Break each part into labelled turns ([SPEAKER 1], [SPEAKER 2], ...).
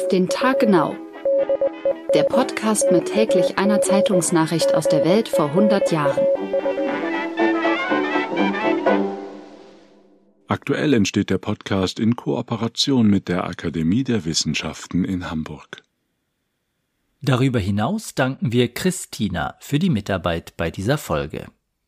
[SPEAKER 1] den Tag genau. Der Podcast mit täglich einer Zeitungsnachricht aus der Welt vor 100 Jahren.
[SPEAKER 2] Aktuell entsteht der Podcast in Kooperation mit der Akademie der Wissenschaften in Hamburg.
[SPEAKER 3] Darüber hinaus danken wir Christina für die Mitarbeit bei dieser Folge.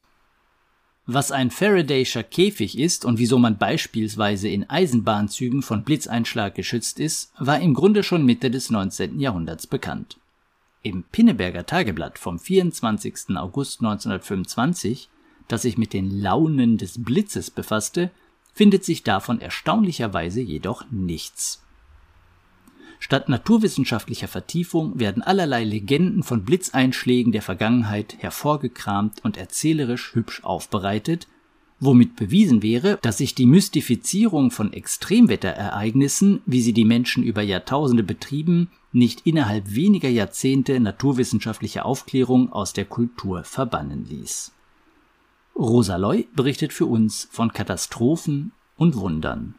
[SPEAKER 3] Was ein Faradayscher Käfig ist und wieso man beispielsweise in Eisenbahnzügen von Blitzeinschlag geschützt ist, war im Grunde schon Mitte des 19. Jahrhunderts bekannt. Im Pinneberger Tageblatt vom 24. August 1925, das sich mit den Launen des Blitzes befasste, findet sich davon erstaunlicherweise jedoch nichts. Statt naturwissenschaftlicher Vertiefung werden allerlei Legenden von Blitzeinschlägen der Vergangenheit hervorgekramt und erzählerisch hübsch aufbereitet, womit bewiesen wäre, dass sich die Mystifizierung von Extremwetterereignissen, wie sie die Menschen über Jahrtausende betrieben, nicht innerhalb weniger Jahrzehnte naturwissenschaftlicher Aufklärung aus der Kultur verbannen ließ. Rosa Loy berichtet für uns von Katastrophen und Wundern.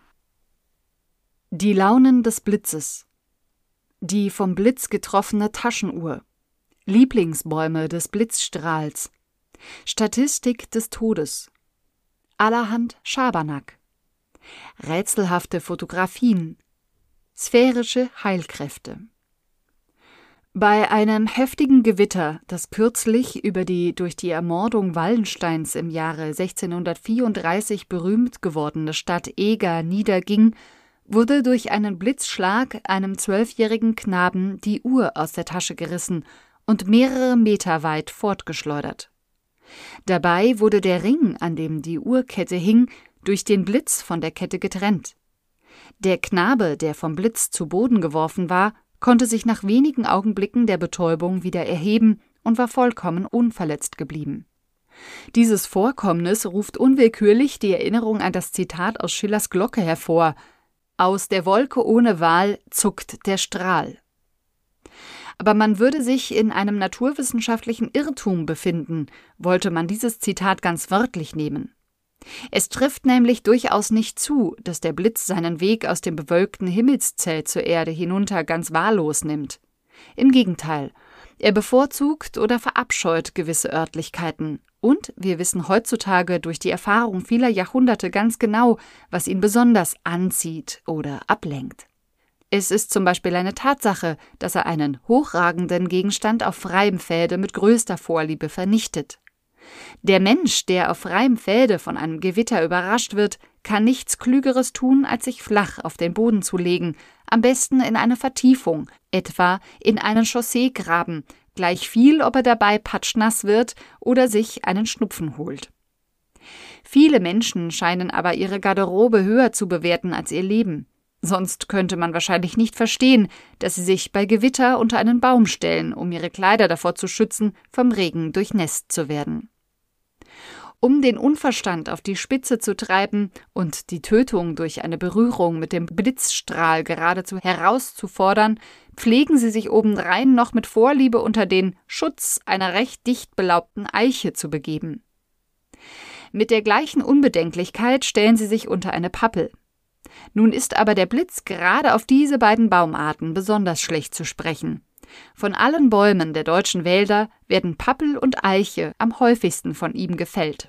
[SPEAKER 4] Die Launen des Blitzes. Die vom Blitz getroffene Taschenuhr. Lieblingsbäume des Blitzstrahls. Statistik des Todes. Allerhand Schabernack. Rätselhafte Fotografien. Sphärische Heilkräfte. Bei einem heftigen Gewitter, das kürzlich über die durch die Ermordung Wallensteins im Jahre 1634 berühmt gewordene Stadt Eger niederging, wurde durch einen Blitzschlag einem 12-jährigen Knaben die Uhr aus der Tasche gerissen und mehrere Meter weit fortgeschleudert. Dabei wurde der Ring, an dem die Uhrkette hing, durch den Blitz von der Kette getrennt. Der Knabe, der vom Blitz zu Boden geworfen war, konnte sich nach wenigen Augenblicken der Betäubung wieder erheben und war vollkommen unverletzt geblieben. Dieses Vorkommnis ruft unwillkürlich die Erinnerung an das Zitat aus Schillers Glocke hervor: »Aus der Wolke ohne Wahl zuckt der Strahl.« Aber man würde sich in einem naturwissenschaftlichen Irrtum befinden, wollte man dieses Zitat ganz wörtlich nehmen. Es trifft nämlich durchaus nicht zu, dass der Blitz seinen Weg aus dem bewölkten Himmelszelt zur Erde hinunter ganz wahllos nimmt. Im Gegenteil, er bevorzugt oder verabscheut gewisse Örtlichkeiten. Und wir wissen heutzutage durch die Erfahrung vieler Jahrhunderte ganz genau, was ihn besonders anzieht oder ablenkt. Es ist zum Beispiel eine Tatsache, dass er einen hochragenden Gegenstand auf freiem Felde mit größter Vorliebe vernichtet. Der Mensch, der auf freiem Felde von einem Gewitter überrascht wird, kann nichts Klügeres tun, als sich flach auf den Boden zu legen, am besten in eine Vertiefung, etwa in einen Chausseegraben, gleichviel, ob er dabei patschnass wird oder sich einen Schnupfen holt. Viele Menschen scheinen aber ihre Garderobe höher zu bewerten als ihr Leben. Sonst könnte man wahrscheinlich nicht verstehen, dass sie sich bei Gewitter unter einen Baum stellen, um ihre Kleider davor zu schützen, vom Regen durchnässt zu werden. Um den Unverstand auf die Spitze zu treiben und die Tötung durch eine Berührung mit dem Blitzstrahl geradezu herauszufordern, pflegen sie sich obendrein noch mit Vorliebe unter den Schutz einer recht dicht belaubten Eiche zu begeben. Mit der gleichen Unbedenklichkeit stellen sie sich unter eine Pappel. Nun ist aber der Blitz gerade auf diese beiden Baumarten besonders schlecht zu sprechen. Von allen Bäumen der deutschen Wälder werden Pappel und Eiche am häufigsten von ihm gefällt.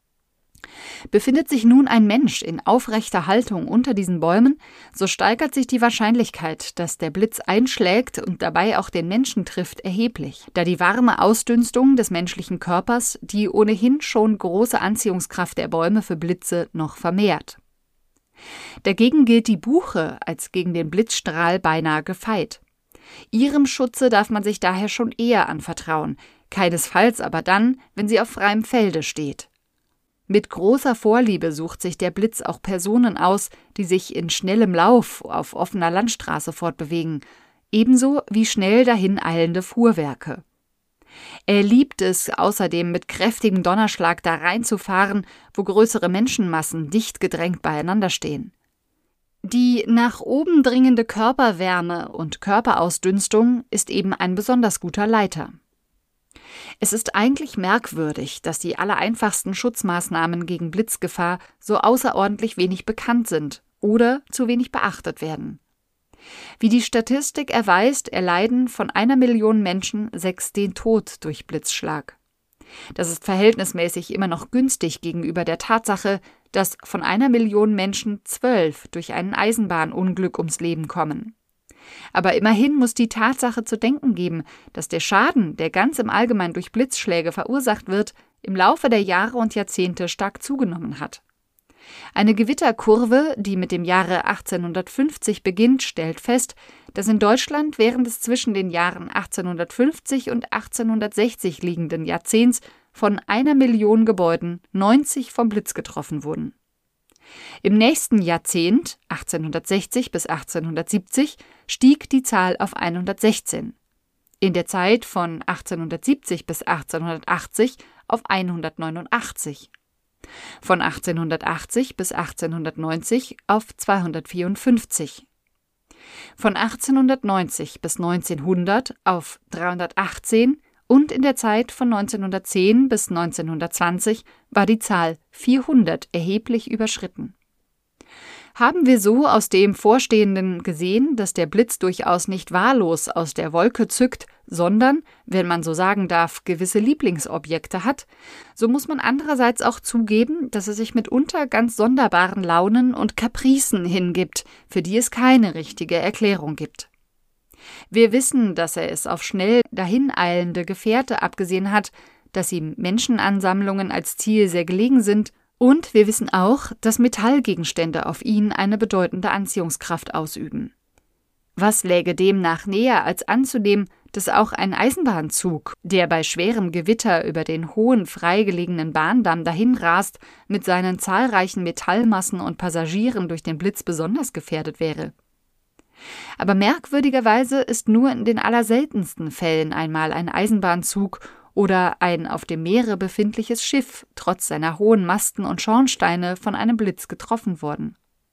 [SPEAKER 4] Befindet sich nun ein Mensch in aufrechter Haltung unter diesen Bäumen, so steigert sich die Wahrscheinlichkeit, dass der Blitz einschlägt und dabei auch den Menschen trifft, erheblich, da die warme Ausdünstung des menschlichen Körpers die ohnehin schon große Anziehungskraft der Bäume für Blitze noch vermehrt. Dagegen gilt die Buche als gegen den Blitzstrahl beinahe gefeit. Ihrem Schutze darf man sich daher schon eher anvertrauen, keinesfalls aber dann, wenn sie auf freiem Felde steht. Mit großer Vorliebe sucht sich der Blitz auch Personen aus, die sich in schnellem Lauf auf offener Landstraße fortbewegen, ebenso wie schnell dahin eilende Fuhrwerke. Er liebt es außerdem, mit kräftigem Donnerschlag da reinzufahren, wo größere Menschenmassen dicht gedrängt beieinander stehen. Die nach oben dringende Körperwärme und Körperausdünstung ist eben ein besonders guter Leiter. Es ist eigentlich merkwürdig, dass die allereinfachsten Schutzmaßnahmen gegen Blitzgefahr so außerordentlich wenig bekannt sind oder zu wenig beachtet werden. Wie die Statistik erweist, erleiden von 1 Million Menschen 6 den Tod durch Blitzschlag. Das ist verhältnismäßig immer noch günstig gegenüber der Tatsache, dass von 1 Million Menschen 12 durch ein Eisenbahnunglück ums Leben kommen. Aber immerhin muss die Tatsache zu denken geben, dass der Schaden, der ganz im Allgemeinen durch Blitzschläge verursacht wird, im Laufe der Jahre und Jahrzehnte stark zugenommen hat. Eine Gewitterkurve, die mit dem Jahre 1850 beginnt, stellt fest, dass in Deutschland während des zwischen den Jahren 1850 und 1860 liegenden Jahrzehnts von 1 Million Gebäuden 90 vom Blitz getroffen wurden. Im nächsten Jahrzehnt, 1860 bis 1870, stieg die Zahl auf 116. In der Zeit von 1870 bis 1880 auf 189. Von 1880 bis 1890 auf 254. Von 1890 bis 1900 auf 318 und in der Zeit von 1910 bis 1920 war die Zahl 400 erheblich überschritten. Haben wir so aus dem Vorstehenden gesehen, dass der Blitz durchaus nicht wahllos aus der Wolke zückt, sondern, wenn man so sagen darf, gewisse Lieblingsobjekte hat, so muss man andererseits auch zugeben, dass er sich mitunter ganz sonderbaren Launen und Kapricen hingibt, für die es keine richtige Erklärung gibt. Wir wissen, dass er es auf schnell dahineilende Gefährte abgesehen hat, dass ihm Menschenansammlungen als Ziel sehr gelegen sind, und wir wissen auch, dass Metallgegenstände auf ihn eine bedeutende Anziehungskraft ausüben. Was läge demnach näher, als anzunehmen, dass auch ein Eisenbahnzug, der bei schwerem Gewitter über den hohen, freigelegenen Bahndamm dahinrast, mit seinen zahlreichen Metallmassen und Passagieren durch den Blitz besonders gefährdet wäre? Aber merkwürdigerweise ist nur in den allerseltensten Fällen einmal ein Eisenbahnzug oder ein auf dem Meere befindliches Schiff trotz seiner hohen Masten und Schornsteine von einem Blitz getroffen worden.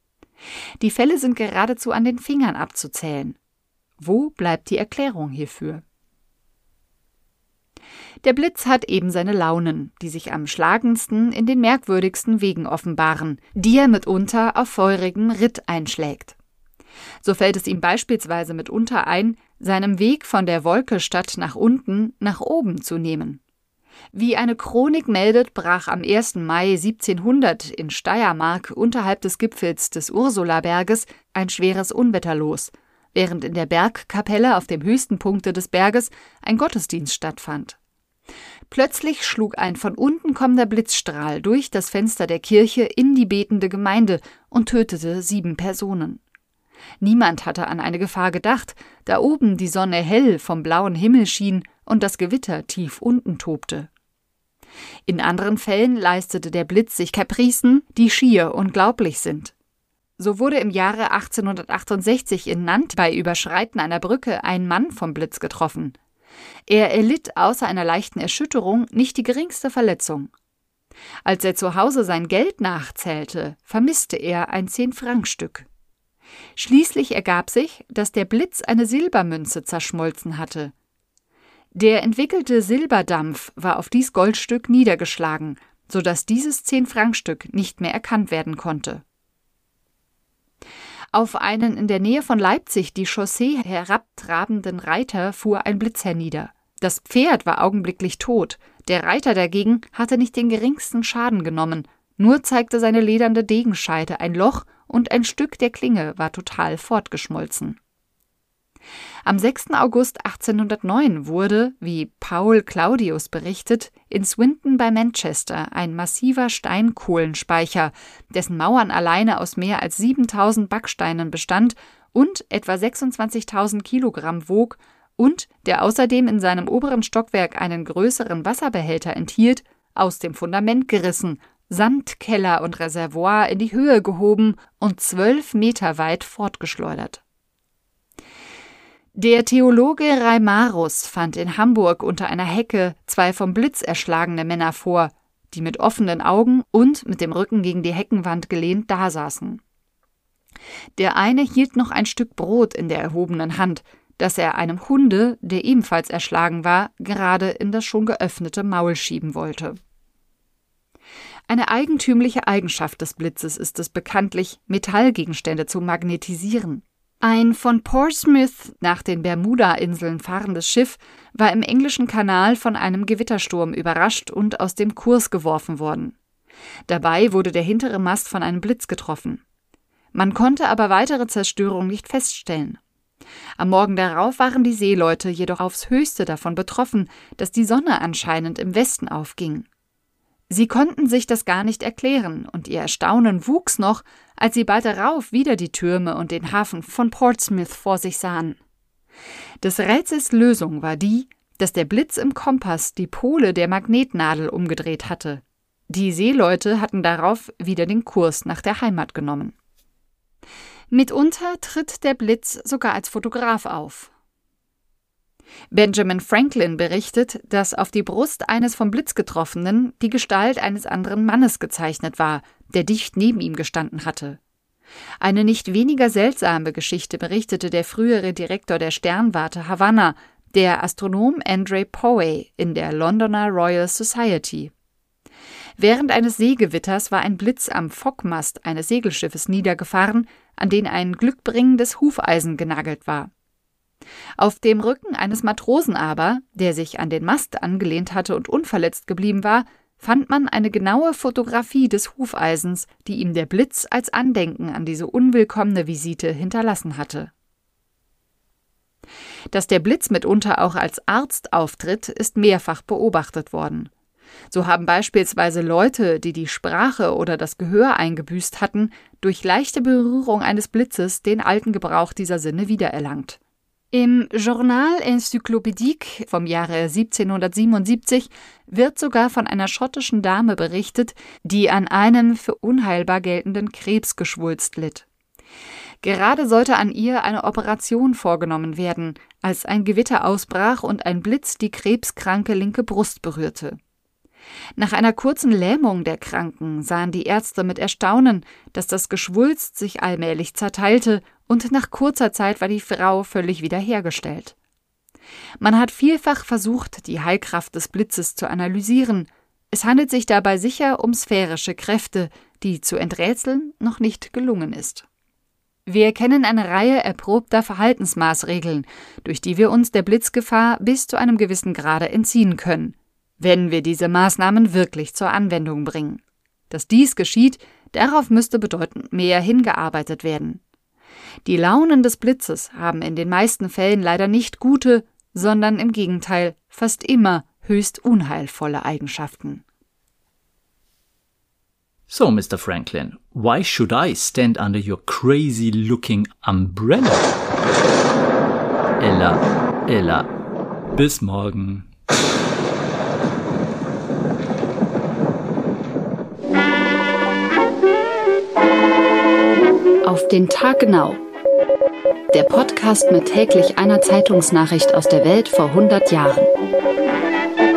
[SPEAKER 4] Die Fälle sind geradezu an den Fingern abzuzählen. Wo bleibt die Erklärung hierfür? Der Blitz hat eben seine Launen, die sich am schlagendsten in den merkwürdigsten Wegen offenbaren, die er mitunter auf feurigem Ritt einschlägt. So fällt es ihm beispielsweise mitunter ein, seinen Weg von der Wolke statt nach unten nach oben zu nehmen. Wie eine Chronik meldet, brach am 1. Mai 1700 in Steiermark unterhalb des Gipfels des Ursulaberges ein schweres Unwetter los, während in der Bergkapelle auf dem höchsten Punkte des Berges ein Gottesdienst stattfand. Plötzlich schlug ein von unten kommender Blitzstrahl durch das Fenster der Kirche in die betende Gemeinde und tötete 7 Personen. Niemand hatte an eine Gefahr gedacht, da oben die Sonne hell vom blauen Himmel schien und das Gewitter tief unten tobte. In anderen Fällen leistete der Blitz sich Kapricen, die schier unglaublich sind. So wurde im Jahre 1868 in Nantes bei Überschreiten einer Brücke ein Mann vom Blitz getroffen. Er erlitt außer einer leichten Erschütterung nicht die geringste Verletzung. Als er zu Hause sein Geld nachzählte, vermisste er ein 10-Franc-Stück. Schließlich ergab sich, dass der Blitz eine Silbermünze zerschmolzen hatte. Der entwickelte Silberdampf war auf dies Goldstück niedergeschlagen, sodass dieses 10-Franc-Stück nicht mehr erkannt werden konnte. Auf einen in der Nähe von Leipzig die Chaussee herabtrabenden Reiter fuhr ein Blitz hernieder. Das Pferd war augenblicklich tot, der Reiter dagegen hatte nicht den geringsten Schaden genommen, nur zeigte seine lederne Degenscheide ein Loch und ein Stück der Klinge war total fortgeschmolzen. Am 6. August 1809 wurde, wie Paul Claudius berichtet, in Swinton bei Manchester ein massiver Steinkohlenspeicher, dessen Mauern alleine aus mehr als 7.000 Backsteinen bestand und etwa 26.000 Kilogramm wog und der außerdem in seinem oberen Stockwerk einen größeren Wasserbehälter enthielt, aus dem Fundament gerissen, Sandkeller und Reservoir in die Höhe gehoben und 12 Meter weit fortgeschleudert. Der Theologe Reimarus fand in Hamburg unter einer Hecke 2 vom Blitz erschlagene Männer vor, die mit offenen Augen und mit dem Rücken gegen die Heckenwand gelehnt dasaßen. Der eine hielt noch ein Stück Brot in der erhobenen Hand, das er einem Hunde, der ebenfalls erschlagen war, gerade in das schon geöffnete Maul schieben wollte. Eine eigentümliche Eigenschaft des Blitzes ist es bekanntlich, Metallgegenstände zu magnetisieren. Ein von Portsmouth nach den Bermuda-Inseln fahrendes Schiff war im englischen Kanal von einem Gewittersturm überrascht und aus dem Kurs geworfen worden. Dabei wurde der hintere Mast von einem Blitz getroffen. Man konnte aber weitere Zerstörung nicht feststellen. Am Morgen darauf waren die Seeleute jedoch aufs Höchste davon betroffen, dass die Sonne anscheinend im Westen aufging. Sie konnten sich das gar nicht erklären, und ihr Erstaunen wuchs noch, als sie bald darauf wieder die Türme und den Hafen von Portsmouth vor sich sahen. Des Rätsels Lösung war die, dass der Blitz im Kompass die Pole der Magnetnadel umgedreht hatte. Die Seeleute hatten darauf wieder den Kurs nach der Heimat genommen. Mitunter tritt der Blitz sogar als Fotograf auf. Benjamin Franklin berichtet, dass auf die Brust eines vom Blitz Getroffenen die Gestalt eines anderen Mannes gezeichnet war, der dicht neben ihm gestanden hatte. Eine nicht weniger seltsame Geschichte berichtete der frühere Direktor der Sternwarte Havanna, der Astronom Andre Powey in der Londoner Royal Society. Während eines Seegewitters war ein Blitz am Fockmast eines Segelschiffes niedergefahren, an den ein glückbringendes Hufeisen genagelt war. Auf dem Rücken eines Matrosen aber, der sich an den Mast angelehnt hatte und unverletzt geblieben war, fand man eine genaue Fotografie des Hufeisens, die ihm der Blitz als Andenken an diese unwillkommene Visite hinterlassen hatte. Dass der Blitz mitunter auch als Arzt auftritt, ist mehrfach beobachtet worden. So haben beispielsweise Leute, die die Sprache oder das Gehör eingebüßt hatten, durch leichte Berührung eines Blitzes den alten Gebrauch dieser Sinne wiedererlangt. Im Journal Encyclopédique vom Jahre 1777 wird sogar von einer schottischen Dame berichtet, die an einem für unheilbar geltenden Krebsgeschwulst litt. Gerade sollte an ihr eine Operation vorgenommen werden, als ein Gewitter ausbrach und ein Blitz die krebskranke linke Brust berührte. Nach einer kurzen Lähmung der Kranken sahen die Ärzte mit Erstaunen, dass das Geschwulst sich allmählich zerteilte, und nach kurzer Zeit war die Frau völlig wiederhergestellt. Man hat vielfach versucht, die Heilkraft des Blitzes zu analysieren. Es handelt sich dabei sicher um sphärische Kräfte, die zu enträtseln noch nicht gelungen ist. Wir kennen eine Reihe erprobter Verhaltensmaßregeln, durch die wir uns der Blitzgefahr bis zu einem gewissen Grade entziehen können, wenn wir diese Maßnahmen wirklich zur Anwendung bringen. Dass dies geschieht, darauf müsste bedeutend mehr hingearbeitet werden. Die Launen des Blitzes haben in den meisten Fällen leider nicht gute, sondern im Gegenteil fast immer höchst unheilvolle Eigenschaften.
[SPEAKER 3] So, Mr. Franklin, why should I stand under your crazy-looking umbrella? Ella, bis morgen.
[SPEAKER 1] Auf den Tag genau. Der Podcast mit täglich einer Zeitungsnachricht aus der Welt vor 100 Jahren.